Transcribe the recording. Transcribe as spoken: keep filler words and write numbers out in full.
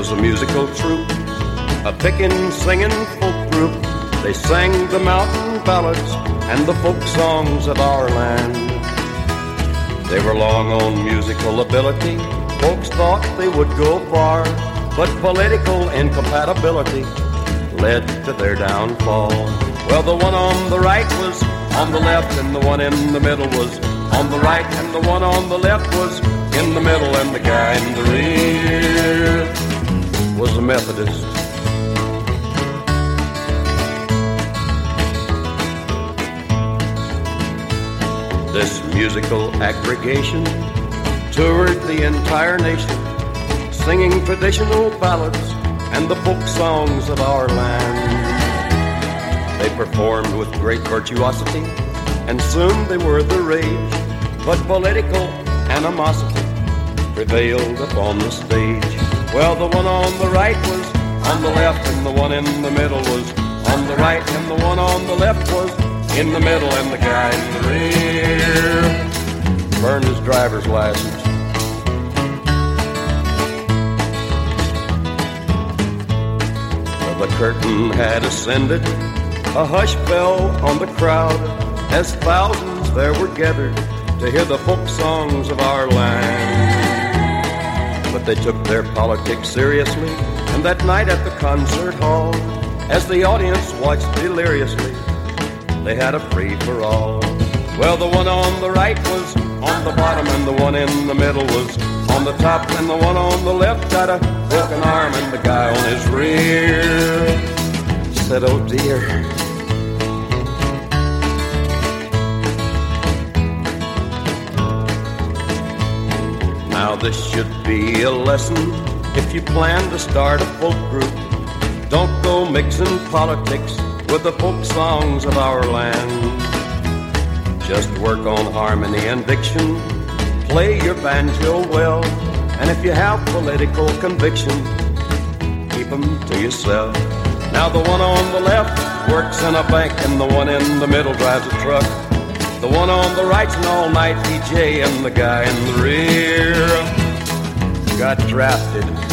was a musical troupe, a pickin', singing folk group. They sang the mountain ballads and the folk songs of our land. They were long on musical ability. Folks thought they would go far, but political incompatibility led to their downfall. Well, the one on the right was on the left, and the one in the middle was on the right, and the one on the left was in the middle, and the guy in the rear was a Methodist. This musical aggregation toured the entire nation, singing traditional ballads and the folk songs of our land. They performed with great virtuosity, and soon they were the rage, but political animosity prevailed upon the stage. Well, the one on the right was on the left, and the one in the middle was on the right, and the one on the left was in the middle, and the guy in the rear burned his driver's license. Well, the curtain had ascended, a hush fell on the crowd, as thousands there were gathered to hear the folk songs of our land. But they took their politics seriously, and that night at the concert hall, as the audience watched deliriously, they had a free-for-all. Well, the one on the right was on the bottom, and the one in the middle was on the top, and the one on the left got a broken arm, and the guy on his rear said, "Oh dear." Now this should be a lesson if you plan to start a folk group. Don't go mixing politics with the folk songs of our land. Just work on harmony and diction, play your banjo well, and if you have political conviction, keep them to yourself. Now the one on the left works in a bank, and the one in the middle drives a truck. The one on the right's an all-night D J, and the guy in the rear got drafted